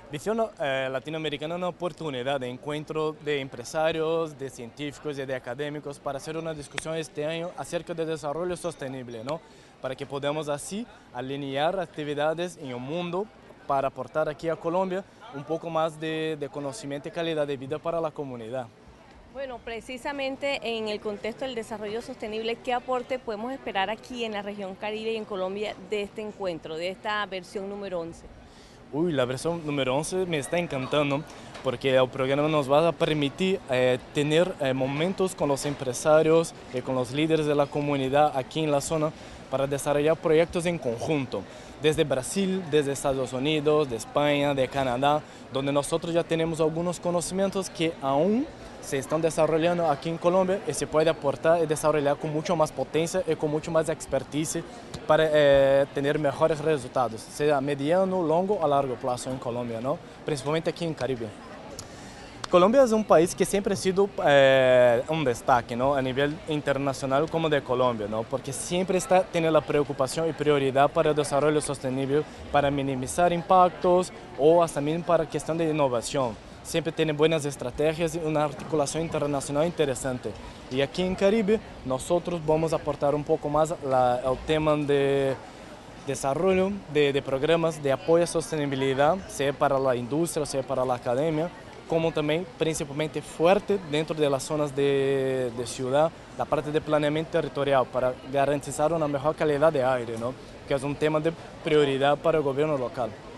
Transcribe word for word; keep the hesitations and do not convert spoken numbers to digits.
Visión eh, Latinoamericana es una oportunidad de encuentro de empresarios, de científicos y de académicos para hacer una discusión este año acerca del desarrollo sostenible, ¿no? Para que podamos así alinear actividades en el mundo para aportar aquí a Colombia un poco más de, de conocimiento y calidad de vida para la comunidad. Bueno, precisamente en el contexto del desarrollo sostenible, ¿qué aporte podemos esperar aquí en la región Caribe y en Colombia de este encuentro, de esta versión número once? Uy, la versión número once me está encantando porque el programa nos va a permitir eh, tener eh, momentos con los empresarios y con los líderes de la comunidad aquí en la zona para desarrollar proyectos en conjunto, desde Brasil, desde Estados Unidos, de España, de Canadá, donde nosotros ya tenemos algunos conocimientos que aún se están desarrollando aquí en Colombia y se puede aportar y desarrollar con mucho más potencia y con mucho más expertise para eh, tener mejores resultados, sea a mediano, longo o largo plazo en Colombia, ¿no? Principalmente aquí en Caribe. Colombia es un país que siempre ha sido eh, un destaque, ¿no? A nivel internacional como de Colombia, ¿no? Porque siempre está tiene la preocupación y prioridad para el desarrollo sostenible, para minimizar impactos o hasta también para cuestión de innovación. Siempre tiene buenas estrategias y una articulación internacional interesante. Y aquí en Caribe nosotros vamos a aportar un poco más la, el tema de desarrollo de, de programas de apoyo a sostenibilidad, sea para la industria, sea para la academia, como también principalmente fuerte dentro de las zonas de, de ciudad, la parte de planeamiento territorial para garantizar una mejor calidad de aire, ¿no? Que es un tema de prioridad para el gobierno local.